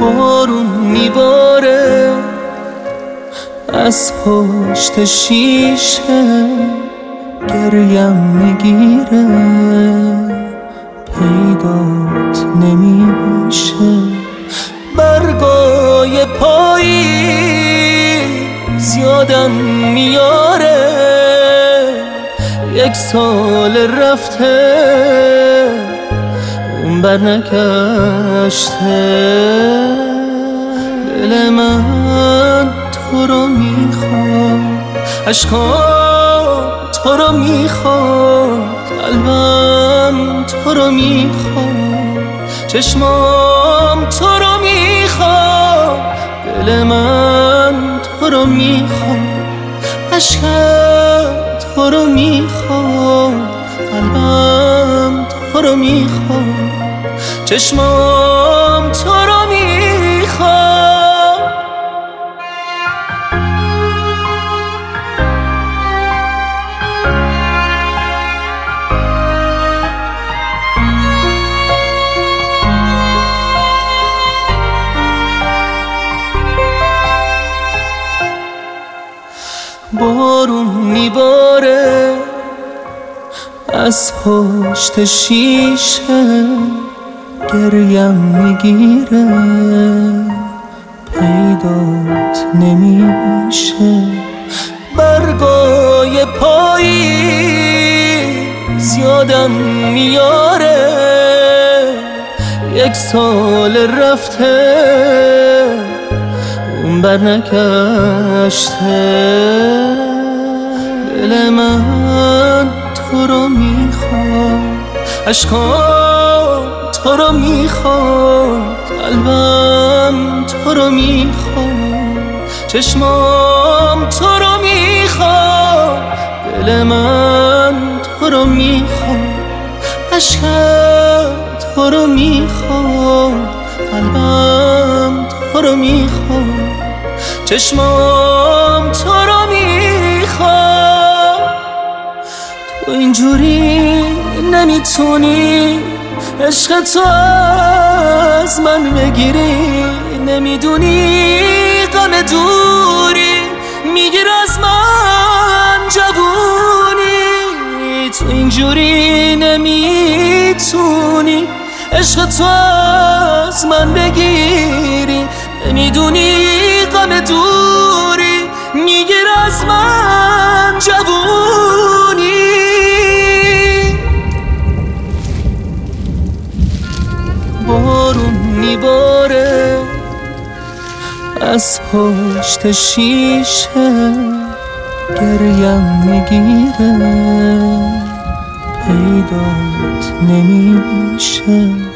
بارون میباره از پشت شیشه، گریم میگیره پیدات نمیشه. برگای پاییز یادم میاره، 1 سال رفته اون برنگشته. دل من تو رو میخواد، عشقام تو رو میخواد، قلبم تو رو میخواد، چشمام تو رو میخواد. دل من تو رو میخواد، عشقم تو رو میخواد، قلبم تو رو میخواد، چشمام تو رو میخواد. بارون میباره از پشت شیشه، گریم میگیره پیدات نمیشه. برگای پاییز یادم میاره، 1 سال رفته اون برنگشته. دل من تو رو میخواد، عشقام تو رو میخواد، قلبم تو رو میخواد، چشمام تو رو میخواد. دل من تو رو میخواد، عشقم تو رو میخواد، قلبم تو رو میخواد، چشمام تو رو میخواد. تو اینجوری نمیتونی عشق تو از من بگیری، نمیدونی غم دوری میگیر از من جوونی. تو اینجوری نمیتونی عشق تو از من بگیری، نمیدونی غم دوری میگیر از من جوونی. بارون میباره از پشت شیشه، گریم میگیره پیدات نمیشه.